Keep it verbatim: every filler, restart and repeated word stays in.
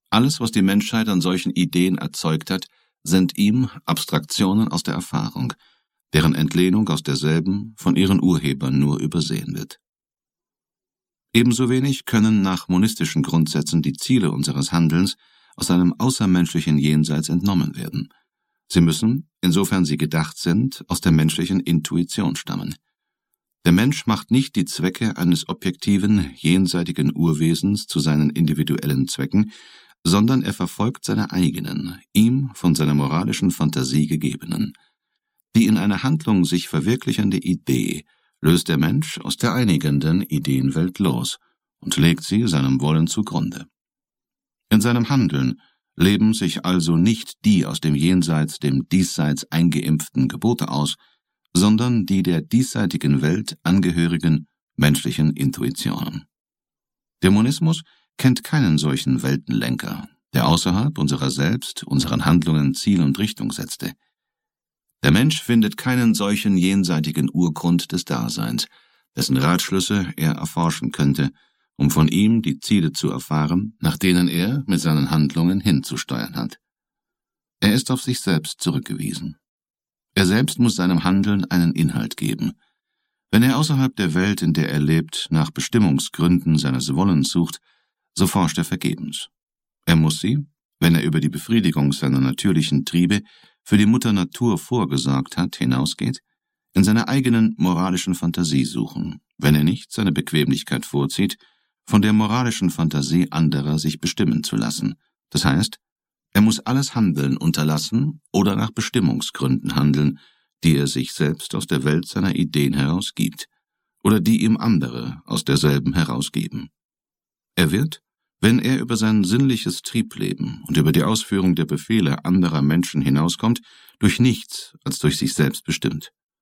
Alles, was die Menschheit an solchen Ideen erzeugt hat, sind ihm Abstraktionen aus der Erfahrung, deren Entlehnung aus derselben von ihren Urhebern nur übersehen wird. Ebenso wenig können nach monistischen Grundsätzen die Ziele unseres Handelns aus einem außermenschlichen Jenseits entnommen werden. Sie müssen, insofern sie gedacht sind, aus der menschlichen Intuition stammen. Der Mensch macht nicht die Zwecke eines objektiven, jenseitigen Urwesens zu seinen individuellen Zwecken, sondern er verfolgt seine eigenen, ihm von seiner moralischen Fantasie gegebenen. Die in einer Handlung sich verwirklichende Idee löst der Mensch aus der einigenden Ideenwelt los und legt sie seinem Wollen zugrunde. In seinem Handeln leben sich also nicht die aus dem Jenseits dem Diesseits eingeimpften Gebote aus, sondern die der diesseitigen Welt angehörigen menschlichen Intuitionen. Der Monismus kennt keinen solchen Weltenlenker, der außerhalb unserer selbst unseren Handlungen Ziel und Richtung setzte. Der Mensch findet keinen solchen jenseitigen Urgrund des Daseins, dessen Ratschlüsse er erforschen könnte, um von ihm die Ziele zu erfahren, nach denen er mit seinen Handlungen hinzusteuern hat. Er ist auf sich selbst zurückgewiesen. Er selbst muss seinem Handeln einen Inhalt geben. Wenn er außerhalb der Welt, in der er lebt, nach Bestimmungsgründen seines Wollens sucht, so forscht er vergebens. Er muss sie, wenn er über die Befriedigung seiner natürlichen Triebe für die Mutter Natur vorgesorgt hat, hinausgeht, in seiner eigenen moralischen Fantasie suchen, wenn er nicht seine Bequemlichkeit vorzieht, von der moralischen Fantasie anderer sich bestimmen zu lassen. Das heißt, er muss alles Handeln unterlassen oder nach Bestimmungsgründen handeln, die er sich selbst aus der Welt seiner Ideen herausgibt oder die ihm andere aus derselben herausgeben. Er wird, wenn er über sein sinnliches Triebleben und über die Ausführung der Befehle anderer Menschen hinauskommt, durch nichts als durch sich selbst bestimmt.